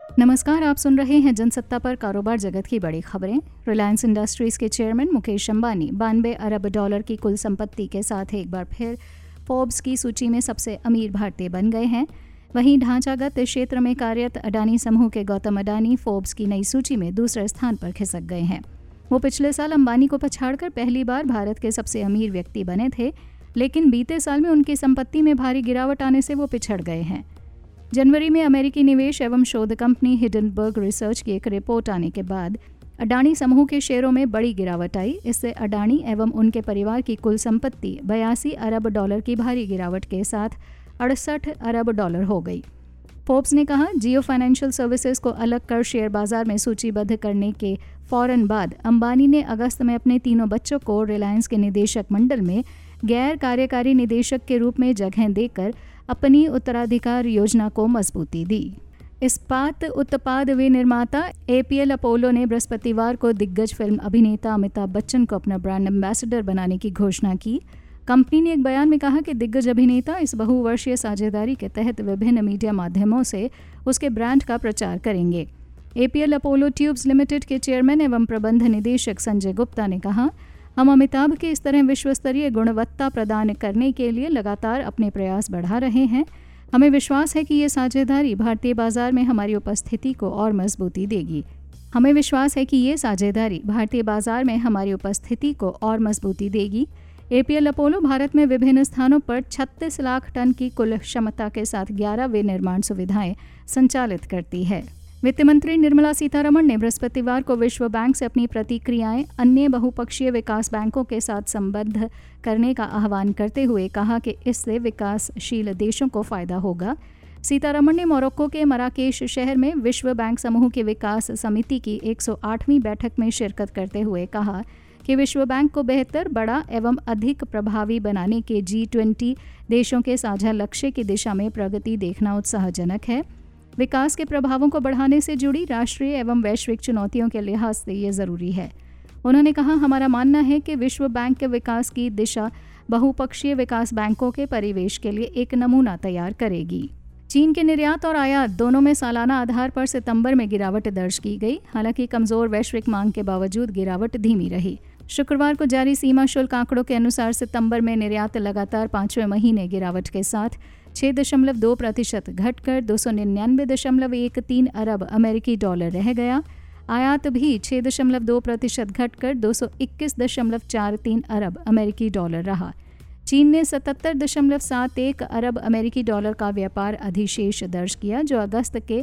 नमस्कार, आप सुन रहे हैं जनसत्ता पर कारोबार जगत की बड़ी खबरें। रिलायंस इंडस्ट्रीज के चेयरमैन मुकेश अंबानी 92 अरब डॉलर की कुल संपत्ति के साथ एक बार फिर फोर्ब्स की सूची में सबसे अमीर भारतीय बन गए हैं। वहीं ढांचागत क्षेत्र में कार्यरत अडानी समूह के गौतम अडानी फोर्ब्स की नई सूची में दूसरे स्थान पर खिसक गए हैं। वो पिछले साल अंबानी को पछाड़कर पहली बार भारत के सबसे अमीर व्यक्ति बने थे, लेकिन बीते साल में उनकी संपत्ति में भारी गिरावट आने से वो पिछड़ गए हैं। जनवरी में अमेरिकी निवेश एवं शोध कंपनी हिडनबर्ग रिसर्च की एक रिपोर्ट आने के बाद अडानी समूह के शेयरों में बड़ी गिरावट आई। इससे अडानी एवं उनके परिवार की कुल संपत्ति 82 अरब डॉलर की भारी गिरावट के साथ 68 अरब डॉलर हो गई। फोर्ब्स ने कहा, जियो फाइनेंशियल सर्विसेज को अलग कर शेयर बाजार में सूचीबद्ध करने के फौरन बाद अंबानी ने अगस्त में अपने तीनों बच्चों को रिलायंस के निदेशक मंडल में गैर कार्यकारी निदेशक के रूप में जगह देकर अपनी उत्तराधिकार योजना को मजबूती दी। इस्पात उत्पाद विनिर्माता एपीएल अपोलो ने बृहस्पतिवार को दिग्गज फिल्म अभिनेता अमिताभ बच्चन को अपना ब्रांड एम्बेसडर बनाने की घोषणा की। कंपनी ने एक बयान में कहा कि दिग्गज अभिनेता इस बहुवर्षीय साझेदारी के तहत विभिन्न मीडिया माध्यमों से उसके ब्रांड का प्रचार करेंगे। एपीएल अपोलो ट्यूब्स लिमिटेड के चेयरमैन एवं प्रबंध निदेशक संजय गुप्ता ने कहा, हम अमिताभ के इस तरह विश्वस्तरीय गुणवत्ता प्रदान करने के लिए लगातार अपने प्रयास बढ़ा रहे हैं। हमें विश्वास है कि ये साझेदारी भारतीय बाजार में हमारी उपस्थिति को और मजबूती देगी। एपीएल अपोलो भारत में विभिन्न स्थानों पर 36 लाख टन की कुल क्षमता के साथ 11 विनिर्माण सुविधाएं संचालित करती है। वित्त मंत्री निर्मला सीतारमण ने बृहस्पतिवार को विश्व बैंक से अपनी प्रतिक्रियाएं अन्य बहुपक्षीय विकास बैंकों के साथ संबद्ध करने का आह्वान करते हुए कहा कि इससे विकासशील देशों को फायदा होगा। सीतारमण ने मोरक्को के मराकेश शहर में विश्व बैंक समूह की विकास समिति की 108वीं बैठक में शिरकत करते हुए कहा कि विश्व बैंक को बेहतर, बड़ा एवं अधिक प्रभावी बनाने के G20 देशों के साझा लक्ष्य की दिशा में प्रगति देखना उत्साहजनक है। विकास के प्रभावों को बढ़ाने से जुड़ी राष्ट्रीय एवं वैश्विक चुनौतियों के लिहाज से ये ज़रूरी है। उन्होंने कहा, हमारा मानना है कि विश्व बैंक के विकास की दिशा बहुपक्षीय विकास बैंकों के परिवेश के लिए एक नमूना तैयार करेगी। चीन के निर्यात और आयात दोनों में सालाना आधार पर सितंबर में गिरावट दर्ज की गई। हालांकि कमज़ोर वैश्विक मांग के बावजूद गिरावट धीमी रही। शुक्रवार को जारी सीमा शुल्क आंकड़ों के अनुसार सितंबर में निर्यात लगातार 5वें महीने गिरावट के साथ 6.2% घटकर 299.13 अरब अमेरिकी डॉलर रह गया। आयात भी 6.2% घटकर 221.43 अरब अमेरिकी डॉलर रहा। चीन ने 77.71 अरब अमेरिकी डॉलर का व्यापार अधिशेष दर्ज किया, जो अगस्त के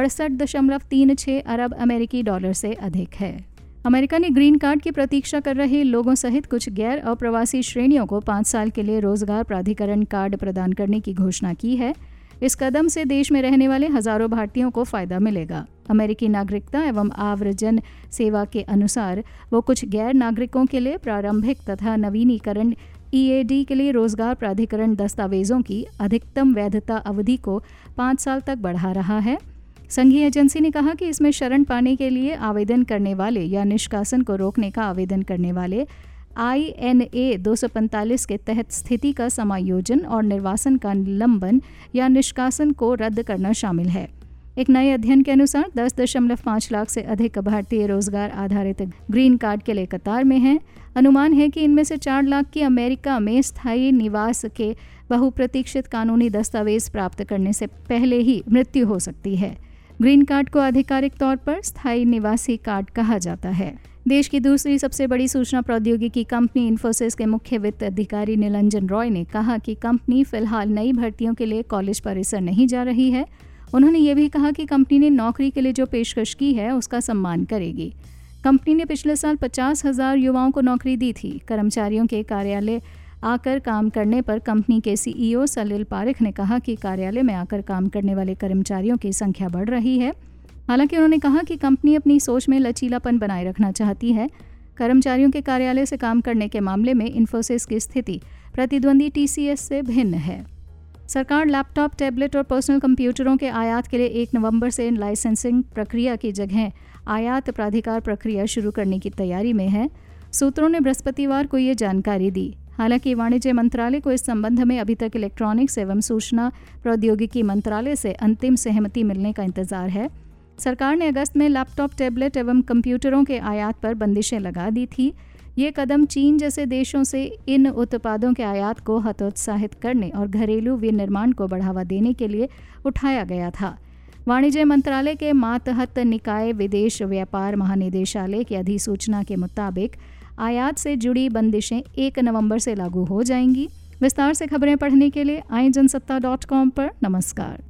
68.36 अरब अमेरिकी डॉलर से अधिक है। अमेरिका ने ग्रीन कार्ड की प्रतीक्षा कर रहे लोगों सहित कुछ गैर अप्रवासी श्रेणियों को 5 साल के लिए रोजगार प्राधिकरण कार्ड प्रदान करने की घोषणा की है। इस कदम से देश में रहने वाले हजारों भारतीयों को फायदा मिलेगा। अमेरिकी नागरिकता एवं आव्रजन सेवा के अनुसार वो कुछ गैर नागरिकों के लिए प्रारंभिक तथा नवीनीकरण EAD के लिए रोजगार प्राधिकरण दस्तावेजों की अधिकतम वैधता अवधि को 5 साल तक बढ़ा रहा है। संघीय एजेंसी ने कहा कि इसमें शरण पाने के लिए आवेदन करने वाले या निष्कासन को रोकने का आवेदन करने वाले INA 245 के तहत स्थिति का समायोजन और निर्वासन का निलंबन या निष्कासन को रद्द करना शामिल है। एक नए अध्ययन के अनुसार 10.5 लाख से अधिक भारतीय रोजगार आधारित ग्रीन कार्ड के लिए कतार में हैं। अनुमान है कि इनमें से 4 लाख की अमेरिका में स्थायी निवास के बहुप्रतीक्षित कानूनी दस्तावेज प्राप्त करने से पहले ही मृत्यु हो सकती है। ग्रीन कार्ड को आधिकारिक तौर पर स्थायी निवासी कार्ड कहा जाता है। देश की दूसरी सबसे बड़ी सूचना प्रौद्योगिकी कंपनी इन्फोसिस के मुख्य वित्त अधिकारी निरंजन रॉय ने कहा कि कंपनी फिलहाल नई भर्तियों के लिए कॉलेज परिसर नहीं जा रही है। उन्होंने ये भी कहा कि कंपनी ने नौकरी के लिए जो पेशकश की है उसका सम्मान करेगी। कंपनी ने पिछले साल 50,000 युवाओं को नौकरी दी थी। कर्मचारियों के कार्यालय आकर काम करने पर कंपनी के CEO सलिल पारेख ने कहा कि कार्यालय में आकर काम करने वाले कर्मचारियों की संख्या बढ़ रही है। हालांकि उन्होंने कहा कि कंपनी अपनी सोच में लचीलापन बनाए रखना चाहती है। कर्मचारियों के कार्यालय से काम करने के मामले में इन्फोसिस की स्थिति प्रतिद्वंदी TCS से भिन्न है। सरकार लैपटॉप, टैबलेट और पर्सनल कंप्यूटरों के आयात के लिए 1 नवंबर से लाइसेंसिंग प्रक्रिया की जगह आयात प्राधिकार प्रक्रिया शुरू करने की तैयारी में है। सूत्रों ने बृहस्पतिवार को ये जानकारी दी। हालांकि वाणिज्य मंत्रालय को इस संबंध में अभी तक इलेक्ट्रॉनिक्स एवं सूचना प्रौद्योगिकी मंत्रालय से अंतिम सहमति मिलने का इंतजार है। सरकार ने अगस्त में लैपटॉप, टैबलेट एवं कंप्यूटरों के आयात पर बंदिशें लगा दी थी। ये कदम चीन जैसे देशों से इन उत्पादों के आयात को हतोत्साहित करने और घरेलू विनिर्माण को बढ़ावा देने के लिए उठाया गया था। वाणिज्य मंत्रालय के मातहत निकाय विदेश व्यापार महानिदेशालय की अधिसूचना के मुताबिक आयात से जुड़ी बंदिशें 1 नवंबर से लागू हो जाएंगी। विस्तार से खबरें पढ़ने के लिए आईजनसत्ता.com पर नमस्कार।